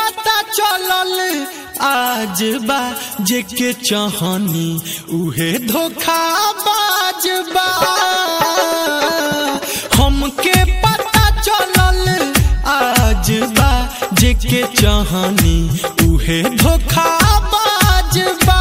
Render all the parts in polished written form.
पता चलल आज बा जेके चाहनी उहे धोखाबाज बा। हमके पता चलल आज बा जेके चाहनी उहे धोखाबाज बा।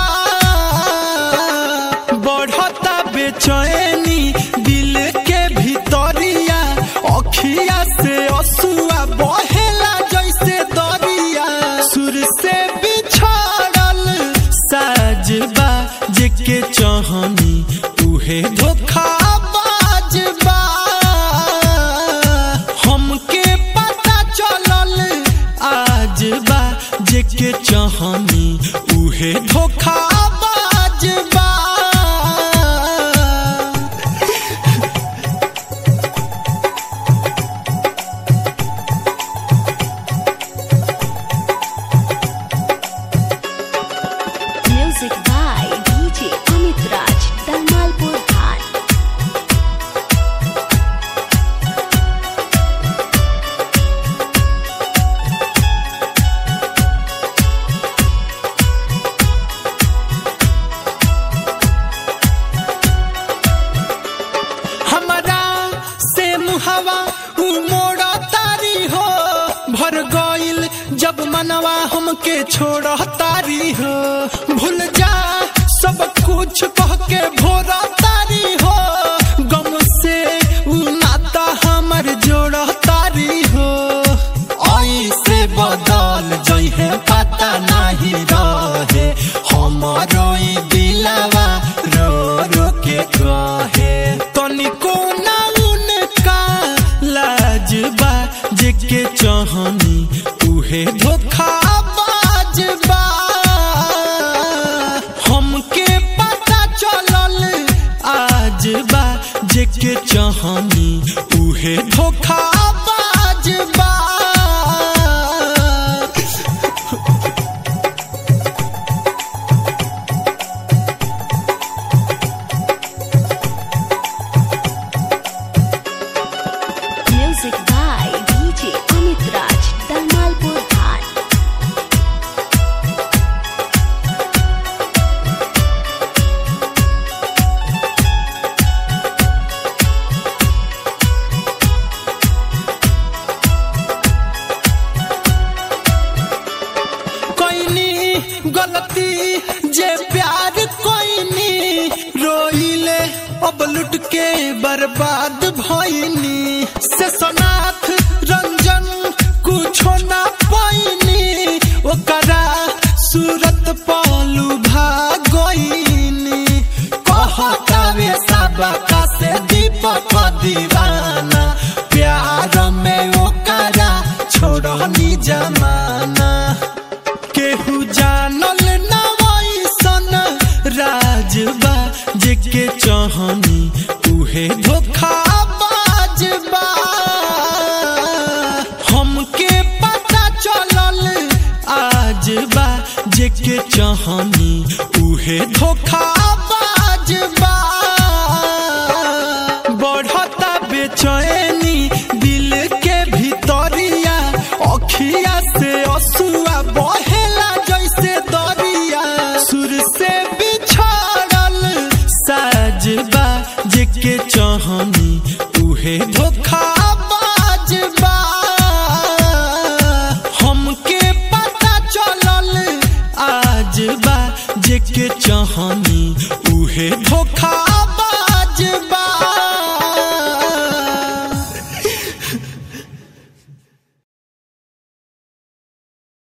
बढ़ता बेचैनी दिल के भीतरिया अखिया से असुआ बहेला जैसे दरिया। सुर से बिछड़ल साजबा जेके चाहनी उहे धोखाबाज बा। हमके पता चलल आज बा जेके चाहनी उहे धोखाबाज बा। Music by DJ Amit Raj, Dalmalpur Ghat. हमरा से मुहवा उमोड़ा तारी हो भर गइल जब मनवा हमके छोड़ तारी हो। भूल जा सब कुछ कह के भोरा तारी हो। गम से उ नाता हमर जोड़ तारी हो। ऐसे बदल जइहे पता नहीं रहे हमारो ई दिलवा रो रो के कहे। तनिको ना उनका लाजबा जेके चाहनी उहे धोखाबाज बा। हमके पता चलल आज बा जेके चाहनी उहे धोखाबाज बा। Music by DJ Amit Raj, Dalmalpur Ghat. कोइनी गलती जे प्यार कोइनी रोइले अब लुट के बर्बाद भइनी। से सनाथ रंजन कुछो ना पाइनी ओकरा सूरत पालू भागइनी। कहतावे सबका से दीपक दीवाना प्यार में ओकरा छोड़नी जमाना। केहू जानल ना वैसन राजबा जेके चाहनी उहे धोखाबाज बा। हमके पता चलल आज बा जेके चाहनी उहे धोखाबाज बा। बढ़ता बेचैनी दिल के भीतरिया अखिया से असुआ बहेला जैसे दरिया। सुर से बिछड़ल साजबा जेके चाहनी उहे धोखाबाज बा। हमके पता चलल आज बा जेके चाहनी उहे धोखाबाज बा।